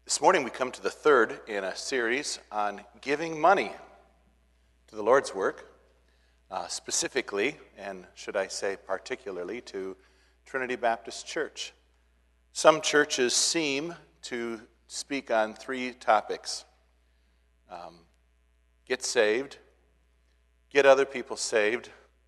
This morning we come to the third in a series on giving money to the Lord's work, specifically, and should I say particularly, to Trinity Baptist Church. Some churches seem to speak on three topics. Get saved, get other people saved,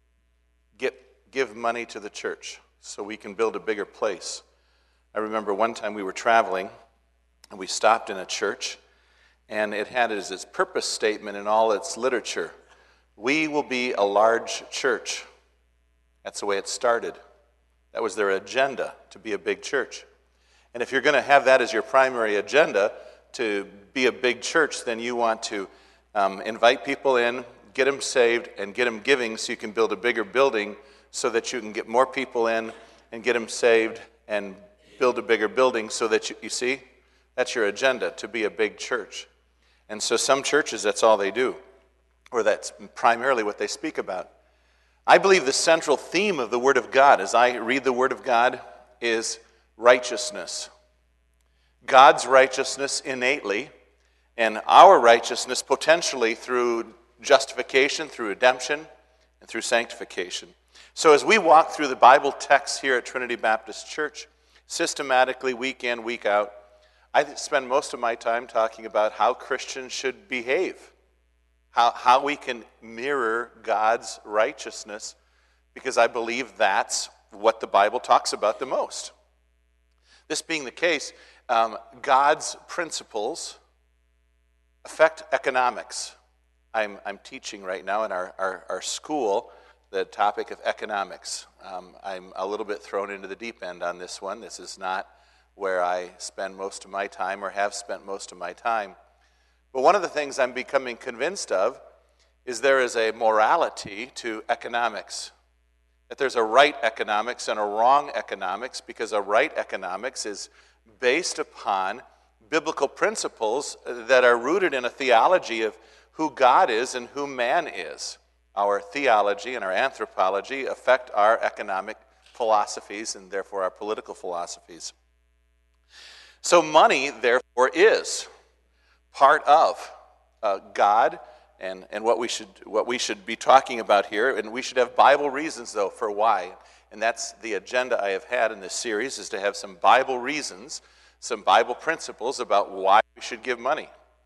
give money to the church so we can build a bigger place. I remember one time we were traveling and we stopped in a church, and it had as its purpose statement in all its literature, "We will be a large church." That's the way it started. That was their agenda, to be a big church. And if you're going to have that as your primary agenda, to be a big church, then you want to invite people in, get them saved, and get them giving so you can build a bigger building so that you can get more people in and get them saved and build a bigger building so that you see, that's your agenda, to be a big church. And so some churches, that's all they do, or that's primarily what they speak about. I believe the central theme of the Word of God, as I read the Word of God, is righteousness. God's righteousness innately, and our righteousness potentially through justification, through redemption, and through sanctification. So as we walk through the Bible texts here at Trinity Baptist Church, systematically, week in, week out, I spend most of my time talking about how Christians should behave, how we can mirror God's righteousness, because I believe that's what the Bible talks about the most. This being the case, God's principles affect economics. I'm teaching right now in our school the topic of economics. I'm a little bit thrown into the deep end on this one. This is not where I spend most of my time or have spent most of my time. But one of the things I'm becoming convinced of is there is a morality to economics. That there's a right economics and a wrong economics, because a right economics is based upon biblical principles that are rooted in a theology of who God is and who man is. Our theology and our anthropology affect our economic philosophies and therefore our political philosophies. So money, therefore, is part of God and what we should be talking about here. And we should have Bible reasons, though, for why. And that's the agenda I have had in this series, is to have some Bible reasons, some Bible principles about why we should give money.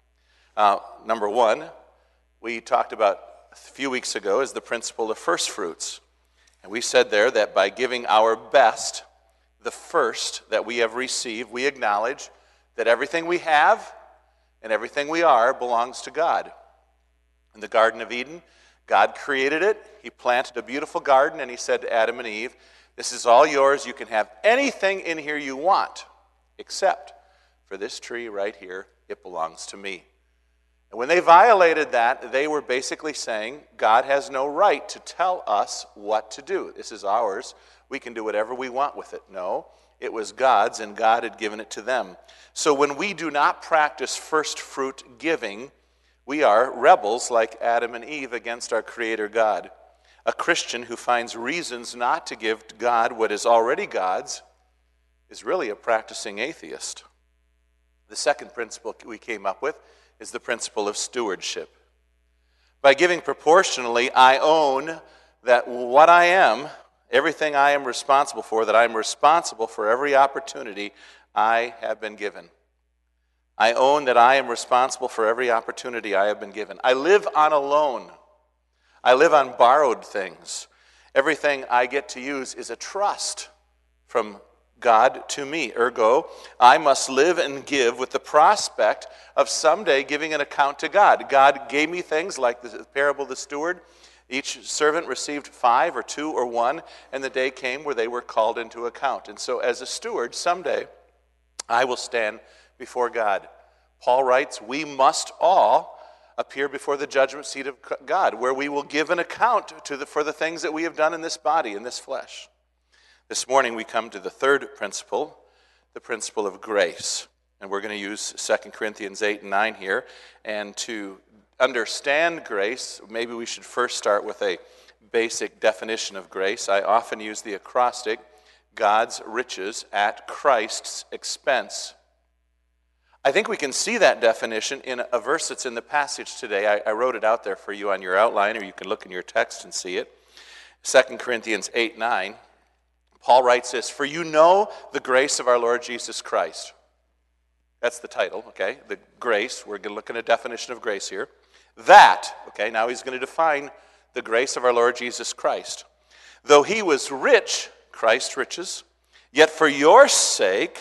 Number one, we talked about a few weeks ago, is the principle of first fruits. And we said there that by giving our best, the first that we have received, we acknowledge that everything we have and everything we are belongs to God. In the Garden of Eden, God created it. He planted a beautiful garden, and he said to Adam and Eve, "This is all yours. You can have anything in here you want, except for this tree right here. It belongs to me." And when they violated that, they were basically saying, God has no right to tell us what to do. This is ours. We can do whatever we want with it. No, it was God's, and God had given it to them. So when we do not practice first fruit giving, we are rebels like Adam and Eve against our Creator God. A Christian who finds reasons not to give God what is already God's is really a practicing atheist. The second principle we came up with is the principle of stewardship. By giving proportionally, I own that what I am, everything I am responsible for, that I'm responsible for every opportunity I have been given. I own that I am responsible for every opportunity I have been given. I live on a loan. I live on borrowed things. Everything I get to use is a trust from God to me. Ergo, I must live and give with the prospect of someday giving an account to God. God gave me things like the parable of the steward. Each servant received 5 or 2 or 1, and the day came where they were called into account. And so as a steward, someday I will stand before God. Paul writes, we must all appear before the judgment seat of God, where we will give an account for the things that we have done in this body, in this flesh. This morning we come to the third principle, the principle of grace. And we're going to use 2 Corinthians 8 and 9 here. And to understand grace, maybe we should first start with a basic definition of grace. I often use the acrostic, God's riches at Christ's expense. I think we can see that definition in a verse that's in the passage today. I wrote it out there for you on your outline, or you can look in your text and see it. 2 Corinthians 8:9. Paul writes this, "For you know the grace of our Lord Jesus Christ." That's the title, okay? The grace. We're going to look at a definition of grace here. That, okay, now he's going to define the grace of our Lord Jesus Christ. "Though he was rich," Christ's riches, "yet for your sake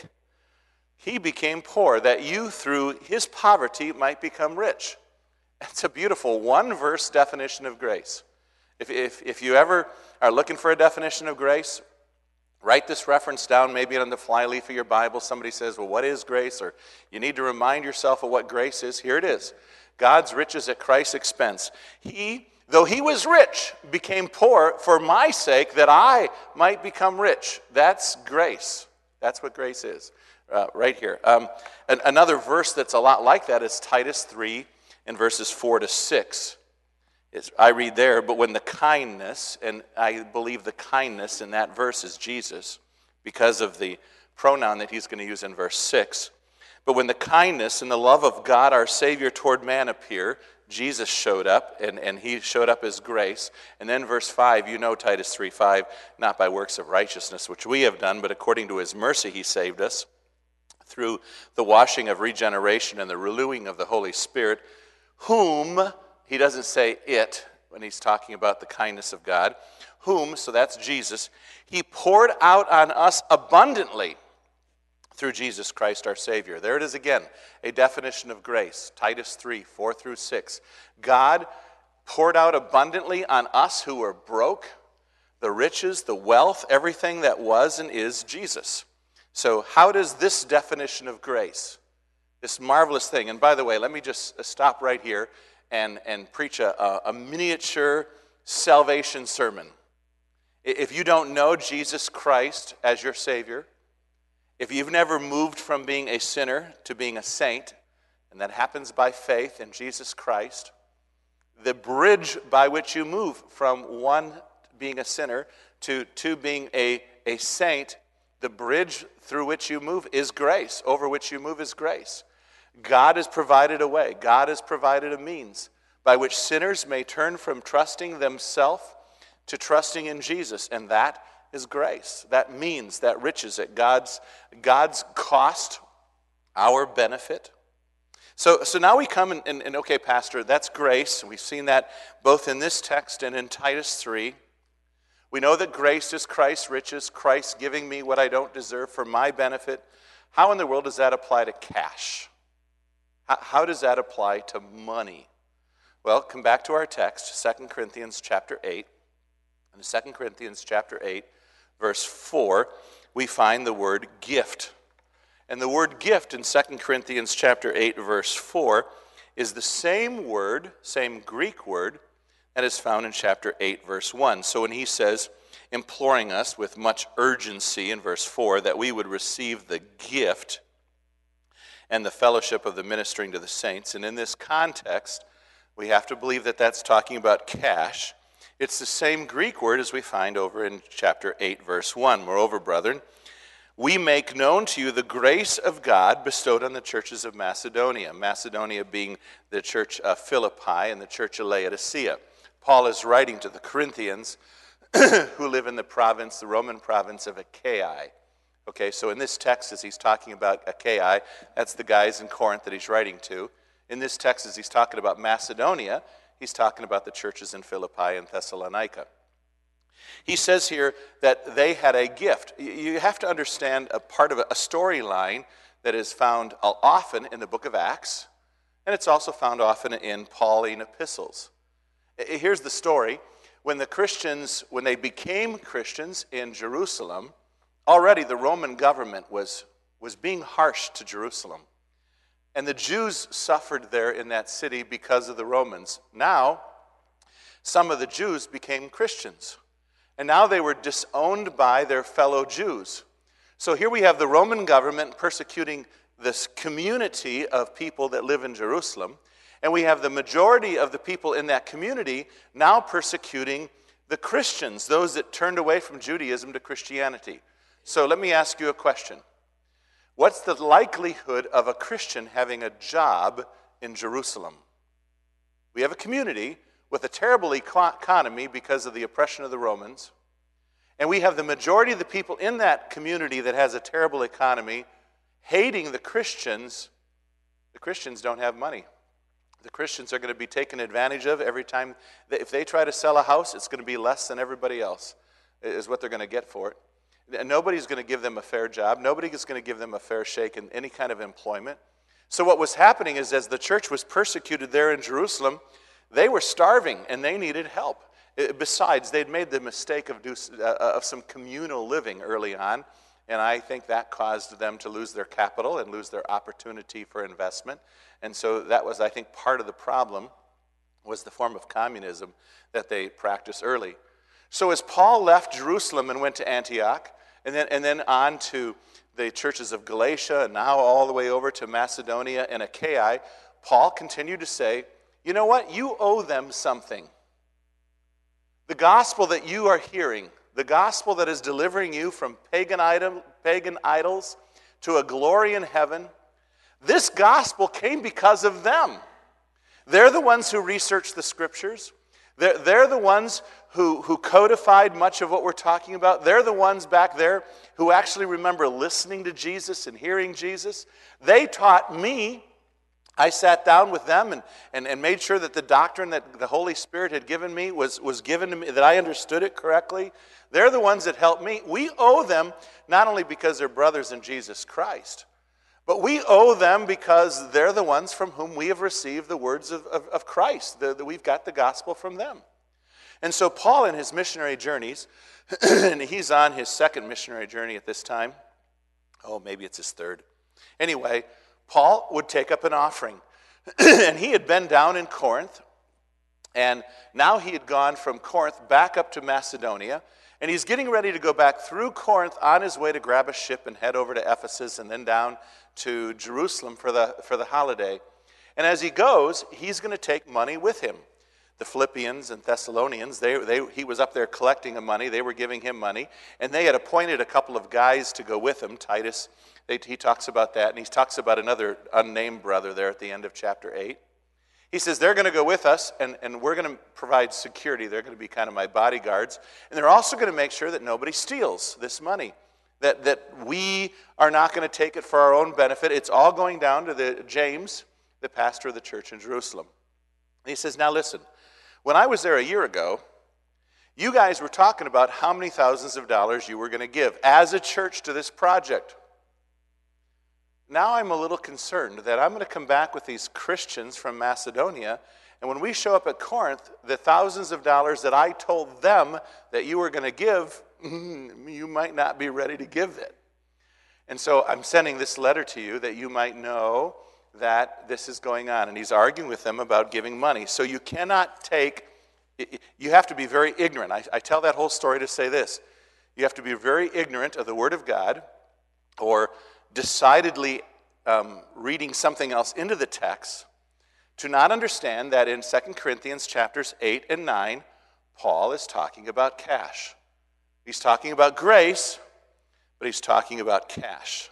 he became poor, that you through his poverty might become rich." That's a beautiful one-verse definition of grace. If you ever are looking for a definition of grace, write this reference down, maybe on the flyleaf of your Bible. Somebody says, well, what is grace? Or you need to remind yourself of what grace is. Here it is. God's riches at Christ's expense. He, though he was rich, became poor for my sake, that I might become rich. That's grace. That's what grace is, right here. Another verse that's a lot like that is Titus 3 in verses 4 to 6. I read there, "But when the kindness," and I believe the kindness in that verse is Jesus, because of the pronoun that he's going to use in verse 6. "But when the kindness and the love of God our Savior toward man appear," Jesus showed up, and he showed up as grace. And then verse 5, you know Titus 3:5, "Not by works of righteousness, which we have done, but according to his mercy he saved us, through the washing of regeneration and the renewing of the Holy Spirit, whom," he doesn't say it when he's talking about the kindness of God, "whom," so that's Jesus, "he poured out on us abundantly through Jesus Christ our Savior." There it is again, a definition of grace. Titus 3, 4 through 6. God poured out abundantly on us who were broke, the riches, the wealth, everything that was and is Jesus. So how does this definition of grace, this marvelous thing, and by the way, let me just stop right here and preach a miniature salvation sermon. If you don't know Jesus Christ as your Savior, if you've never moved from being a sinner to being a saint, and that happens by faith in Jesus Christ, the bridge by which you move from one being a sinner to two being a saint, the bridge through which you move is grace, over which you move is grace. God has provided a way. God has provided a means by which sinners may turn from trusting themselves to trusting in Jesus, and that is grace. That means, that riches at God's cost, our benefit. So now we come and okay, Pastor, that's grace. We've seen that both in this text and in Titus 3. We know that grace is Christ's riches, Christ giving me what I don't deserve for my benefit. How in the world does that apply to cash? How does that apply to money? Well, come back to our text, 2 Corinthians chapter 8. In 2 Corinthians chapter 8, verse 4, we find the word gift. And the word gift in 2 Corinthians chapter 8, verse 4, is the same word, same Greek word, that is found in chapter 8, verse 1. So when he says, imploring us with much urgency in verse 4, that we would receive the gift and the fellowship of the ministering to the saints. And in this context, we have to believe that that's talking about cash. It's the same Greek word as we find over in chapter 8, verse 1. Moreover, brethren, we make known to you the grace of God bestowed on the churches of Macedonia. Macedonia being the church of Philippi and the church of Laodicea. Paul is writing to the Corinthians who live in the Roman province of Achaia. Okay, so in this text, as he's talking about Achaia, that's the guys in Corinth that he's writing to. In this text, as he's talking about Macedonia, he's talking about the churches in Philippi and Thessalonica. He says here that they had a gift. You have to understand a part of a storyline that is found often in the book of Acts, and it's also found often in Pauline epistles. Here's the story. When they became Christians in Jerusalem, already the Roman government was being harsh to Jerusalem. And the Jews suffered there in that city because of the Romans. Now, some of the Jews became Christians. And now they were disowned by their fellow Jews. So here we have the Roman government persecuting this community of people that live in Jerusalem. And we have the majority of the people in that community now persecuting the Christians, those that turned away from Judaism to Christianity. So let me ask you a question. What's the likelihood of a Christian having a job in Jerusalem? We have a community with a terrible economy because of the oppression of the Romans, and we have the majority of the people in that community that has a terrible economy hating the Christians. The Christians don't have money. The Christians are going to be taken advantage of every time. If they try to sell a house, it's going to be less than everybody else, is what they're going to get for it. And nobody's going to give them a fair job. Nobody is going to give them a fair shake in any kind of employment. So what was happening is, as the church was persecuted there in Jerusalem, they were starving and they needed help. Besides, they'd made the mistake of some communal living early on, and I think that caused them to lose their capital and lose their opportunity for investment. And so that was, I think, part of the problem, was the form of communism that they practiced early. So as Paul left Jerusalem and went to Antioch, and then on to the churches of Galatia, and now all the way over to Macedonia and Achaia, Paul continued to say, you know what? You owe them something. The gospel that you are hearing, the gospel that is delivering you from pagan idols to a glory in heaven, this gospel came because of them. They're the ones who researched the scriptures. They're the ones who codified much of what we're talking about. They're the ones back there who actually remember listening to Jesus and hearing Jesus. They taught me. I sat down with them and made sure that the doctrine that the Holy Spirit had given me was given to me, that I understood it correctly. They're the ones that helped me. We owe them not only because they're brothers in Jesus Christ, but we owe them because they're the ones from whom we have received the words of Christ. We've got the gospel from them. And so Paul, in his missionary journeys, and he's on his second missionary journey at this time. Oh, maybe it's his third. Anyway, Paul would take up an offering. And he had been down in Corinth, and now he had gone from Corinth back up to Macedonia, and he's getting ready to go back through Corinth on his way to grab a ship and head over to Ephesus and then down to Jerusalem for the holiday. And as he goes, he's going to take money with him. The Philippians and Thessalonians, he was up there collecting the money. They were giving him money, and they had appointed a couple of guys to go with him. Titus, he talks about that, and he talks about another unnamed brother there at the end of chapter 8. He says, they're going to go with us, and we're going to provide security. They're going to be kind of my bodyguards. And they're also going to make sure that nobody steals this money, that we are not going to take it for our own benefit. It's all going down to James, the pastor of the church in Jerusalem. And he says, now listen, when I was there a year ago, you guys were talking about how many thousands of dollars you were going to give as a church to this project. Now I'm a little concerned that I'm going to come back with these Christians from Macedonia, and when we show up at Corinth, the thousands of dollars that I told them that you were going to give, you might not be ready to give it. And so I'm sending this letter to you that you might know that this is going on. And he's arguing with them about giving money. So you cannot you have to be very ignorant. I tell that whole story to say this. You have to be very ignorant of the Word of God, or decidedly reading something else into the text, to not understand that in 2 Corinthians chapters 8 and 9, Paul is talking about cash. He's talking about grace, but he's talking about cash.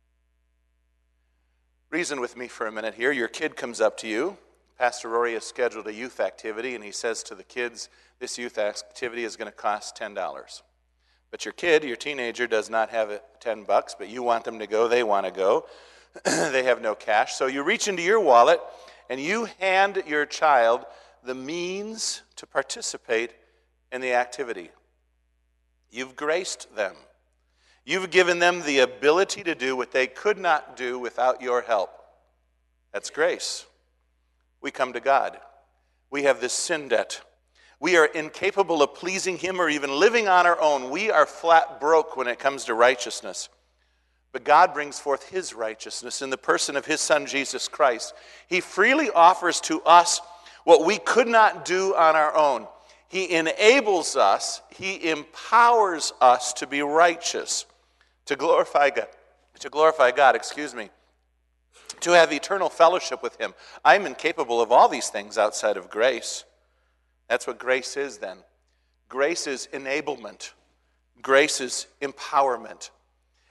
Reason with me for a minute here. Your kid comes up to you. Pastor Rory has scheduled a youth activity, and he says to the kids, this youth activity is going to cost $10. But your kid, your teenager, does not have $10, but you want them to go. They want to go. They have no cash. So you reach into your wallet, and you hand your child the means to participate in the activity. You've graced them. You've given them the ability to do what they could not do without your help. That's grace. We come to God. We have this sin debt. We are incapable of pleasing Him or even living on our own. We are flat broke when it comes to righteousness. But God brings forth His righteousness in the person of His Son, Jesus Christ. He freely offers to us what we could not do on our own. He enables us, He empowers us to be righteous, to glorify God, to have eternal fellowship with Him. I'm incapable of all these things outside of grace. That's what grace is then. Grace is enablement. Grace is empowerment.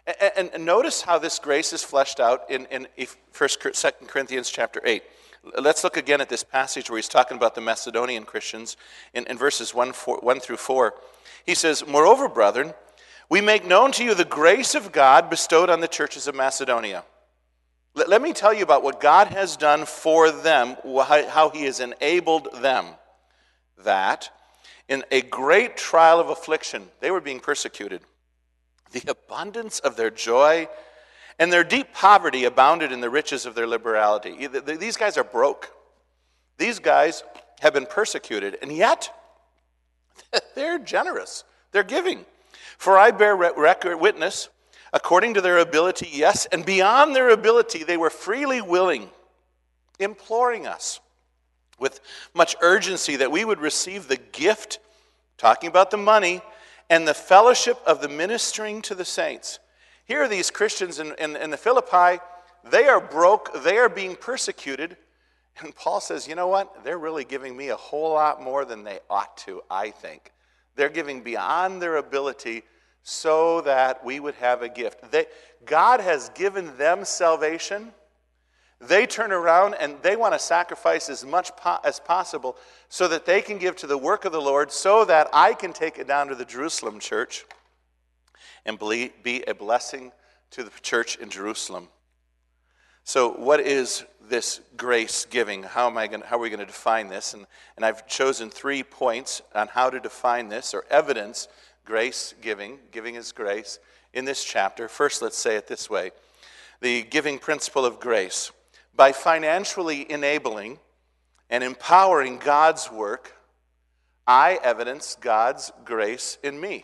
And notice how this grace is fleshed out in 2 Corinthians chapter 8. Let's look again at this passage where he's talking about the Macedonian Christians in verses 1 through 4. He says, "Moreover, brethren, we make known to you the grace of God bestowed on the churches of Macedonia." Let me tell you about what God has done for them, how he has enabled them. That in a great trial of affliction, they were being persecuted. The abundance of their joy and their deep poverty abounded in the riches of their liberality. These guys are broke. These guys have been persecuted, and yet they're generous. They're giving. "For I bear witness, according to their ability, yes, and beyond their ability, they were freely willing, imploring us with much urgency that we would receive the gift," talking about the money, "and the fellowship of the ministering to the saints." Here are these Christians in the Philippi. They are broke. They are being persecuted. And Paul says, you know what? They're really giving me a whole lot more than they ought to, I think. They're giving beyond their ability so that we would have a gift. God has given them salvation. They turn around and they want to sacrifice as much as possible so that they can give to the work of the Lord, so that I can take it down to the Jerusalem church and be a blessing to the church in Jerusalem. So what is this grace giving? How are we going to define this? And I've chosen 3 points on how to define this or evidence grace giving. Giving is grace in this chapter. First, let's say it this way. The giving principle of grace. By financially enabling and empowering God's work, I evidence God's grace in me.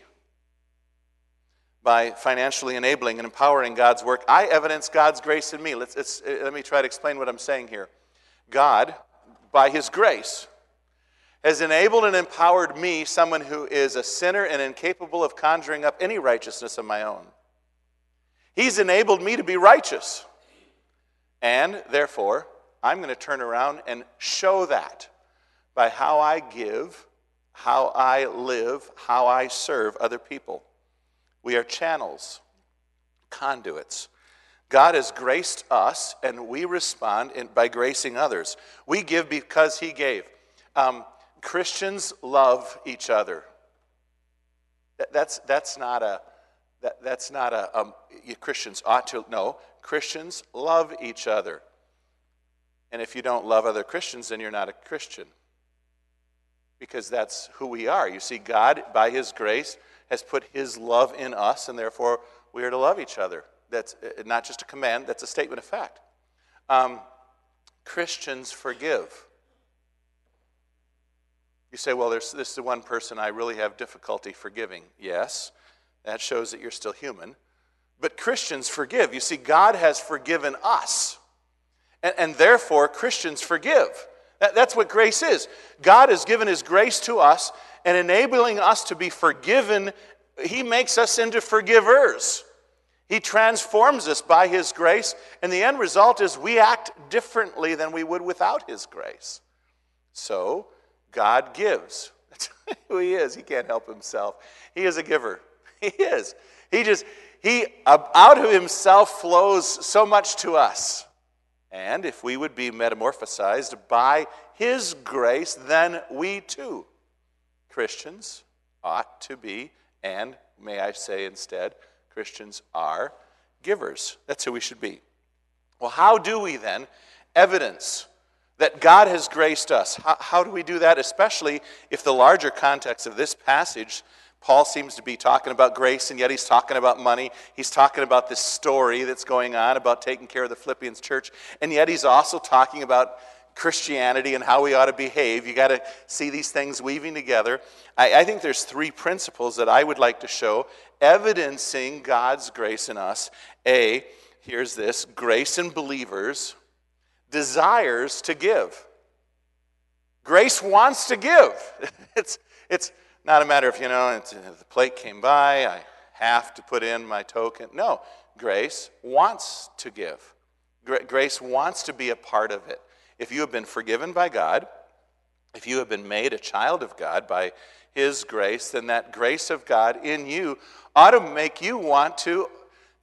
By financially enabling and empowering God's work, I evidence God's grace in me. Let me try to explain what I'm saying here. God, by his grace, has enabled and empowered me, someone who is a sinner and incapable of conjuring up any righteousness of my own. He's enabled me to be righteous. And therefore, I'm going to turn around and show that by how I give, how I live, how I serve other people. We are channels, conduits. God has graced us, and we respond by gracing others. We give because he gave. Christians love each other. That's not a Christians ought to. No, Christians love each other. And if you don't love other Christians, then you're not a Christian. Because that's who we are. You see, God, by his grace, has put his love in us, and therefore we are to love each other. That's not just a command, that's a statement of fact. Christians forgive. You say, well, this is the one person I really have difficulty forgiving. Yes, that shows that you're still human. But Christians forgive. You see, God has forgiven us, and therefore Christians forgive. That's what grace is. God has given his grace to us, and enabling us to be forgiven, he makes us into forgivers. He transforms us by his grace, and the end result is we act differently than we would without his grace. So, God gives. That's who he is. He can't help himself. He is a giver. He is. He out of himself flows so much to us. And if we would be metamorphosized by his grace, then we too, Christians, ought to be, and may I say instead, Christians are givers. That's who we should be. Well, how do we then evidence that God has graced us? How do we do that, especially if the larger context of this passage, Paul seems to be talking about grace, and yet he's talking about money. He's talking about this story that's going on about taking care of the Philippians church, and yet he's also talking about Christianity and how we ought to behave. You got to see these things weaving together. I think there's 3 principles that I would like to show evidencing God's grace in us. Here's this: grace in believers desires to give. Grace wants to give. It's not a matter of, the plate came by, I have to put in my token. No, grace wants to give. Grace wants to be a part of it. If you have been forgiven by God, if you have been made a child of God by his grace, then that grace of God in you ought to make you want to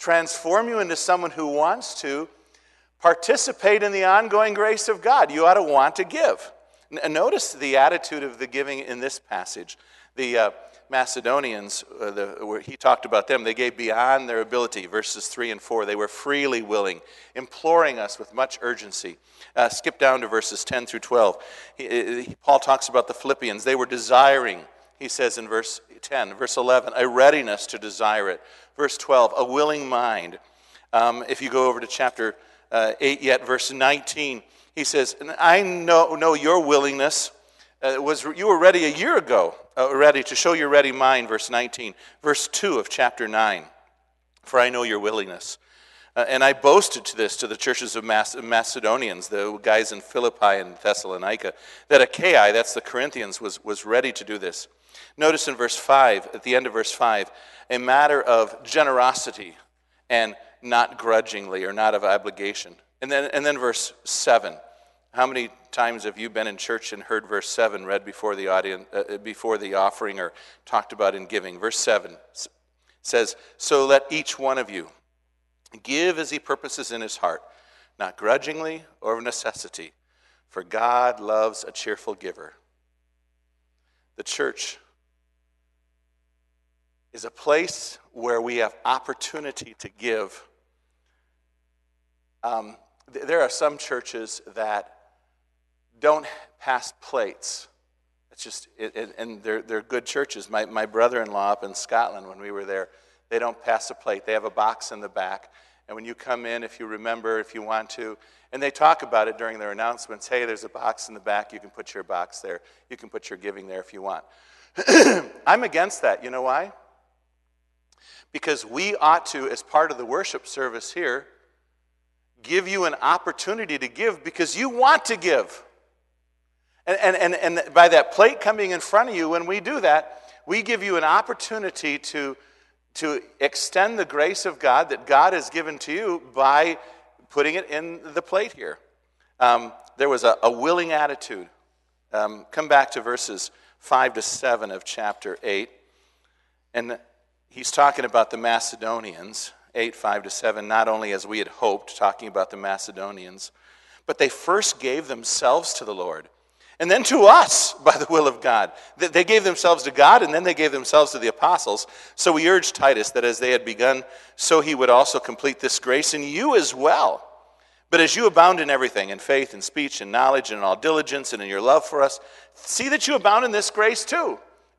transform you into someone who wants to participate in the ongoing grace of God. You ought to want to give. Notice the attitude of the giving in this passage. The Macedonians, where he talked about them, they gave beyond their ability, verses 3 and 4. They were freely willing, imploring us with much urgency. Skip down to verses 10 through 12. Paul talks about the Philippians. They were desiring, he says in verse 10. Verse 11, a readiness to desire it. Verse 12, a willing mind. If you go over to chapter 8 yet, verse 19, he says, and I know your willingness you were ready a year ago, ready to show your ready mind, verse 19. Verse 2 of chapter 9, for I know your willingness. And I boasted to the churches of Macedonians, the guys in Philippi and Thessalonica, that Achaia, that's the Corinthians, was ready to do this. Notice in verse 5, at the end of verse 5, a matter of generosity and not grudgingly or not of obligation. And then verse 7. How many times have you been in church and heard verse 7 read before the audience, before the offering, or talked about in giving? Verse 7 says, so let each one of you give as he purposes in his heart, not grudgingly or of necessity, for God loves a cheerful giver. The church is a place where we have opportunity to give. There are some churches that don't pass plates. It's just, and they're good churches. My brother-in-law up in Scotland, when we were there, they don't pass a plate. They have a box in the back. And when you come in, if you remember, if you want to, and they talk about it during their announcements, hey, there's a box in the back. You can put your box there. You can put your giving there if you want. I'm against that. You know why? Because we ought to, as part of the worship service here, give you an opportunity to give because you want to give. And by that plate coming in front of you, when we do that, we give you an opportunity to extend the grace of God that God has given to you by putting it in the plate here. There was a willing attitude. Come back to verses 5 to 7 of chapter 8. And he's talking about the Macedonians, 8, 5 to 7, not only as we had hoped, talking about the Macedonians, but they first gave themselves to the Lord. And then to us by the will of God. They gave themselves to God, and then they gave themselves to the apostles. So we urged Titus that as they had begun, so he would also complete this grace in you as well. But as you abound in everything, in faith, in speech, in knowledge, and in all diligence, and in your love for us, see that you abound in this grace too.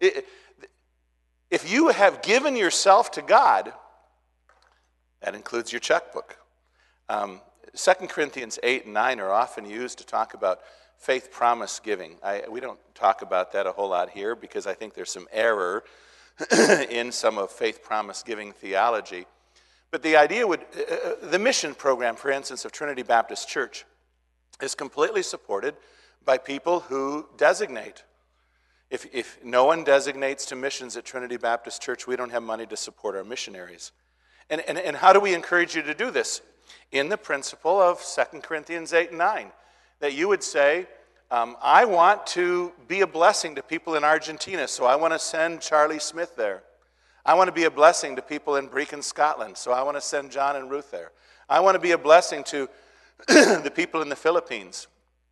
If you have given yourself to God, that includes your checkbook. 2 Corinthians 8 and 9 are often used to talk about faith promise giving. We don't talk about that a whole lot here because I think there's some error in some of faith promise giving theology. But the idea the mission program, for instance, of Trinity Baptist Church is completely supported by people who designate. If no one designates to missions at Trinity Baptist Church, we don't have money to support our missionaries. And how do we encourage you to do this? In the principle of 2 Corinthians 8 and 9. That you would say, I want to be a blessing to people in Argentina, so I want to send Charlie Smith there. I want to be a blessing to people in Brecon, Scotland, so I want to send John and Ruth there. I want to be a blessing to the people in the Philippines.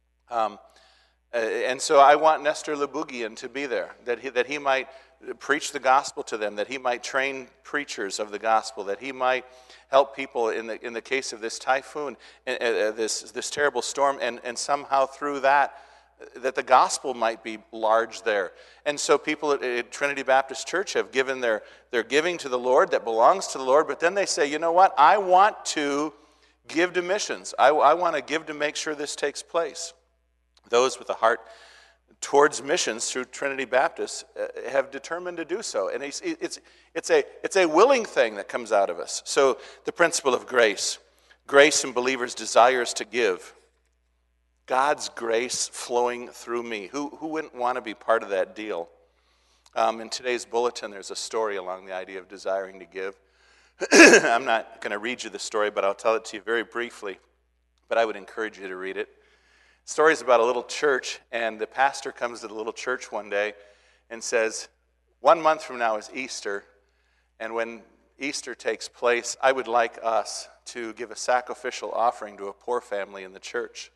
And so I want Nestor Labugian to be there, that he might preach the gospel to them, that he might train preachers of the gospel, that he might help people in the case of this typhoon, this terrible storm, and somehow through that the gospel might be large there. And so people at Trinity Baptist Church have given their giving to the Lord that belongs to the Lord, but then they say, you know what, I want to give to missions. I want to give to make sure this takes place. Those with a heart towards missions through Trinity Baptist have determined to do so. And it's a willing thing that comes out of us. So the principle of grace in believers' desires to give. God's grace flowing through me. Who wouldn't want to be part of that deal? In today's bulletin, there's a story along the idea of desiring to give. I'm not going to read you the story, but I'll tell it to you very briefly. But I would encourage you to read it. The story is about a little church, and the pastor comes to the little church one day and says, 1 month from now is Easter, and when Easter takes place, I would like us to give a sacrificial offering to a poor family in the church.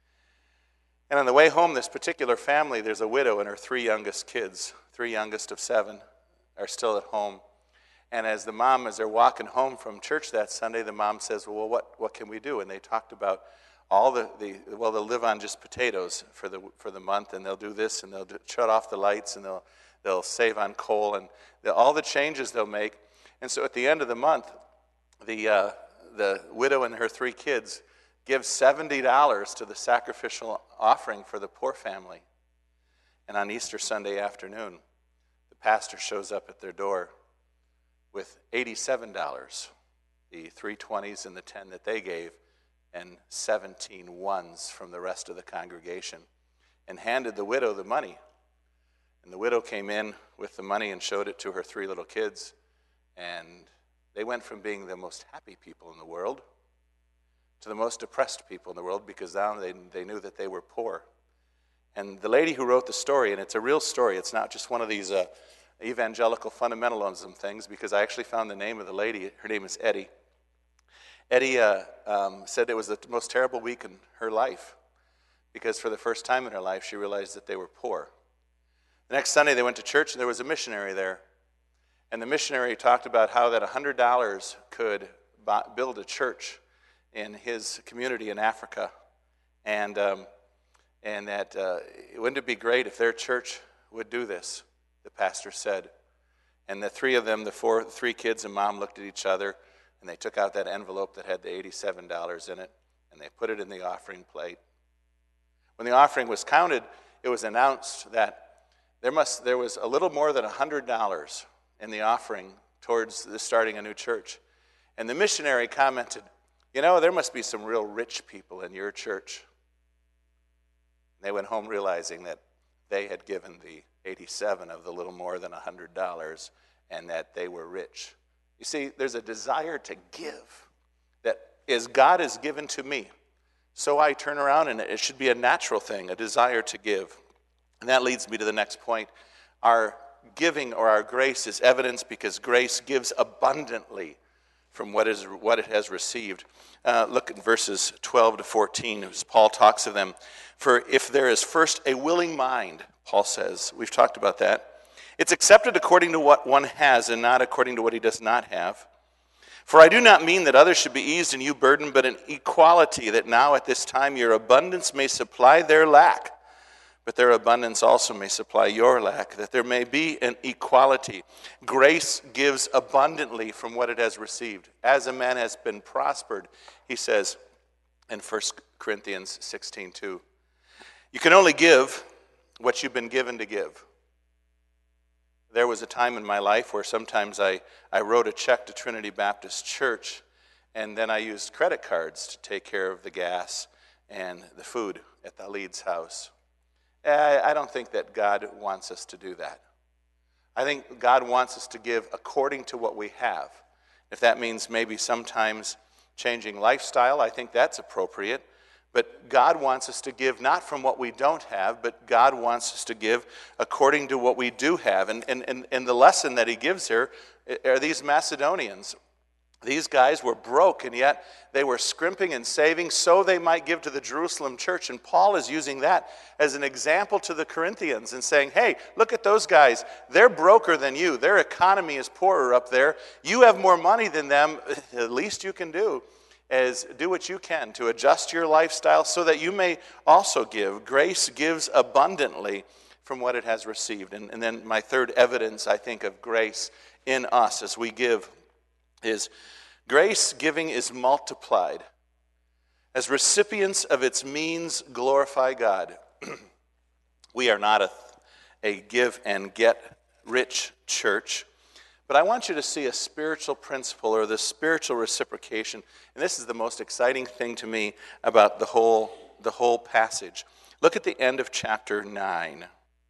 And on the way home, this particular family, there's a widow and her 3 youngest kids, 3 youngest of 7, are still at home. And as they're walking home from church that Sunday, the mom says, well, what can we do? And they talked about all they'll live on just potatoes for the month, and they'll do this, and they'll shut off the lights, and they'll save on coal, and all the changes they'll make. And so at the end of the month, the widow and her 3 kids give $70 to the sacrificial offering for the poor family. And on Easter Sunday afternoon, the pastor shows up at their door with $87, the 3 20s and the 10 that they gave, and 17 ones from the rest of the congregation, and handed the widow the money. And the widow came in with the money and showed it to her 3 little kids, and they went from being the most happy people in the world to the most depressed people in the world, because now they knew that they were poor. And the lady who wrote the story, and it's a real story, it's not just one of these evangelical fundamentalism things, because I actually found the name of the lady. Her name is Eddie. Eddie said it was the most terrible week in her life, because for the first time in her life, she realized that they were poor. The next Sunday, they went to church, and there was a missionary there. And the missionary talked about how that $100 could build a church in his community in Africa. And that wouldn't it be great if their church would do this, the pastor said. And the 3 of them, the 3 kids and mom, looked at each other, and they took out that envelope that had the $87 in it, and they put it in the offering plate. When the offering was counted, it was announced that there was a little more than $100 in the offering towards starting a new church. And the missionary commented, there must be some real rich people in your church. They went home realizing that they had given the 87 of the little more than $100, and that they were rich. You see, there's a desire to give that as God has given to me, so I turn around, and it should be a natural thing, a desire to give. And that leads me to the next point. Our giving or our grace is evidence because grace gives abundantly from what it has received. Look at verses 12 to 14 as Paul talks of them. For if there is first a willing mind, Paul says, we've talked about that, it's accepted according to what one has and not according to what he does not have. For I do not mean that others should be eased and you burdened, but in equality, that now at this time your abundance may supply their lack, but their abundance also may supply your lack, that there may be an equality. Grace gives abundantly from what it has received. As a man has been prospered, he says in 1 Corinthians 16:2. You can only give what you've been given to give. There was a time in my life where sometimes I wrote a check to Trinity Baptist Church, and then I used credit cards to take care of the gas and the food at the Leeds house. I don't think that God wants us to do that. I think God wants us to give according to what we have. If that means maybe sometimes changing lifestyle, I think that's appropriate. But God wants us to give not from what we don't have, but God wants us to give according to what we do have. And the lesson that he gives here are these Macedonians. These guys were broke, and yet they were scrimping and saving so they might give to the Jerusalem church. And Paul is using that as an example to the Corinthians and saying, hey, look at those guys. They're broker than you. Their economy is poorer up there. You have more money than them. The least you can do is do what you can to adjust your lifestyle so that you may also give. Grace gives abundantly from what it has received. And then my third evidence, I think, of grace in us as we give is grace giving is multiplied. As recipients of its means glorify God. We are not a give and get rich church, but I want you to see a spiritual principle or the spiritual reciprocation, and this is the most exciting thing to me about the whole passage. Look at the end of chapter 9.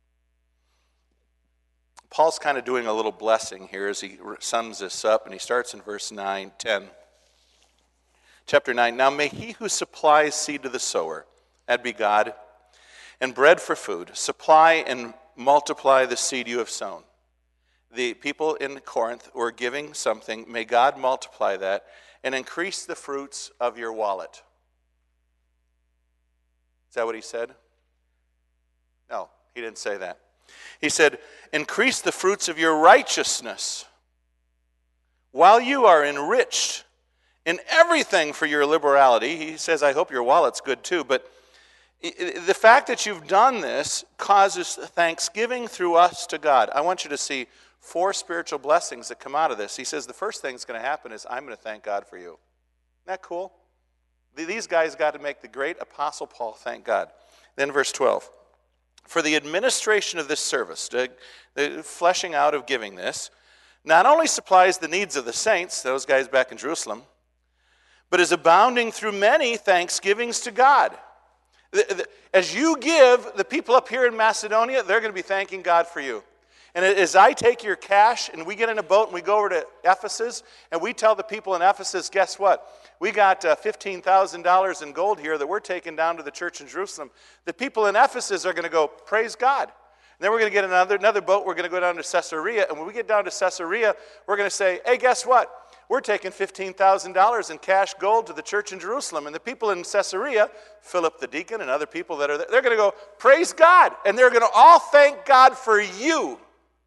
Paul's kind of doing a little blessing here as he sums this up, and he starts in verse 10. Chapter 9, now may he who supplies seed to the sower, that be God, and bread for food, supply and multiply the seed you have sown. the people in Corinth were giving something. May God multiply that and increase the fruits of your wallet. Is that what he said? No, he didn't say that. He said, increase the fruits of your righteousness while you are enriched in everything for your liberality. He says, I hope your wallet's good too, but the fact that you've done this causes thanksgiving through us to God. I want you to see 4 spiritual blessings that come out of this. He says the first thing that's going to happen is I'm going to thank God for you. Isn't that cool? These guys got to make the great Apostle Paul thank God. Then verse 12. For the administration of this service, the fleshing out of giving this, not only supplies the needs of the saints, those guys back in Jerusalem, but is abounding through many thanksgivings to God. As you give, the people up here in Macedonia, they're going to be thanking God for you. And as I take your cash and we get in a boat and we go over to Ephesus and we tell the people in Ephesus, guess what? We got $15,000 in gold here that we're taking down to the church in Jerusalem. The people in Ephesus are going to go, praise God. And then we're going to get another boat. We're going to go down to Caesarea. And when we get down to Caesarea, we're going to say, hey, guess what? We're taking $15,000 in cash gold to the church in Jerusalem. And the people in Caesarea, Philip the deacon and other people that are there, they're going to go, praise God. And they're going to all thank God for you.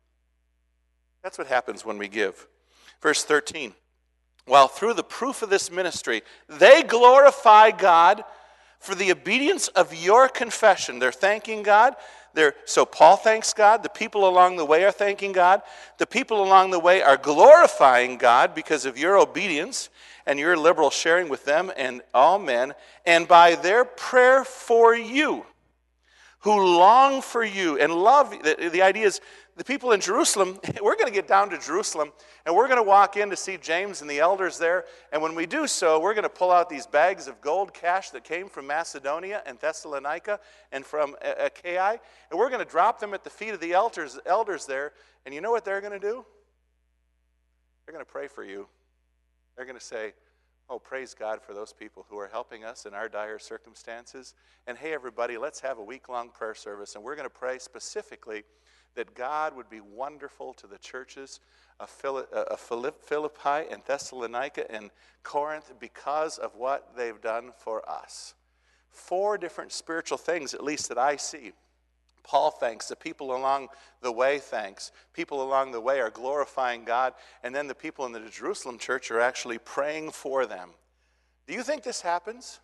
That's what happens when we give. Verse 13. While through the proof of this ministry, they glorify God for the obedience of your confession. They're thanking God. So Paul thanks God. The people along the way are thanking God. The people along the way are glorifying God because of your obedience and your liberal sharing with them and all men, and by their prayer for you, who long for you and love. The idea is the people in Jerusalem, we're going to get down to Jerusalem, and we're going to walk in to see James and the elders there, and when we do so, we're going to pull out these bags of gold cash that came from Macedonia and Thessalonica and from Achaia, and we're going to drop them at the feet of the elders there, and you know what they're going to do? They're going to pray for you. They're going to say, oh, praise God for those people who are helping us in our dire circumstances, and hey, everybody, let's have a week-long prayer service, and we're going to pray specifically that God would be wonderful to the churches of Philippi and Thessalonica and Corinth because of what they've done for us. 4 different spiritual things, at least that I see. Paul thanks. The people along the way thanks. People along the way are glorifying God. And then the people in the Jerusalem church are actually praying for them. Do you think this happens?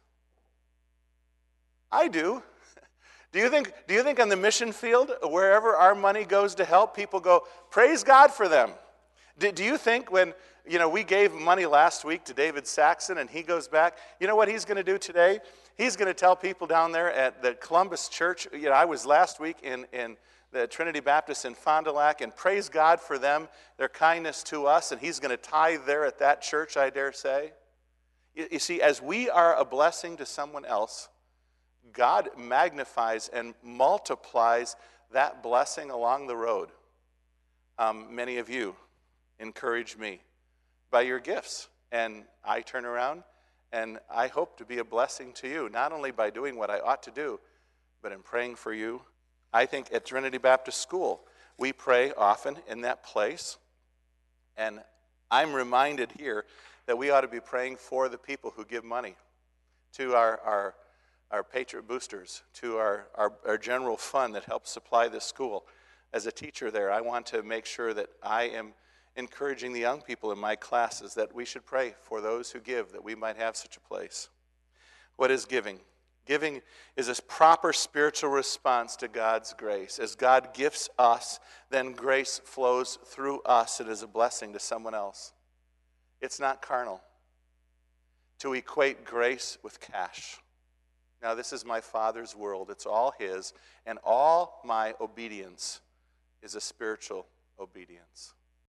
I do. Do you think on the mission field, wherever our money goes to help, people go, praise God for them? Do you think when, we gave money last week to David Saxon and he goes back, you know what he's going to do today? He's going to tell people down there at the Columbus Church, I was last week in the Trinity Baptist in Fond du Lac, and praise God for them, their kindness to us, and he's going to tithe there at that church, I dare say. You see, as we are a blessing to someone else, God magnifies and multiplies that blessing along the road. Many of you encourage me by your gifts, and I turn around and I hope to be a blessing to you, not only by doing what I ought to do, but in praying for you. I think at Trinity Baptist School, we pray often in that place, and I'm reminded here that we ought to be praying for the people who give money to our Patriot Boosters, to our general fund that helps supply this school. As a teacher there, I want to make sure that I am encouraging the young people in my classes that we should pray for those who give, that we might have such a place. What is giving? Giving is a proper spiritual response to God's grace. As God gifts us, then grace flows through us. It is a blessing to someone else. It's not carnal to equate grace with cash. Now, this is my Father's world. It's all His, and all my obedience is a spiritual obedience.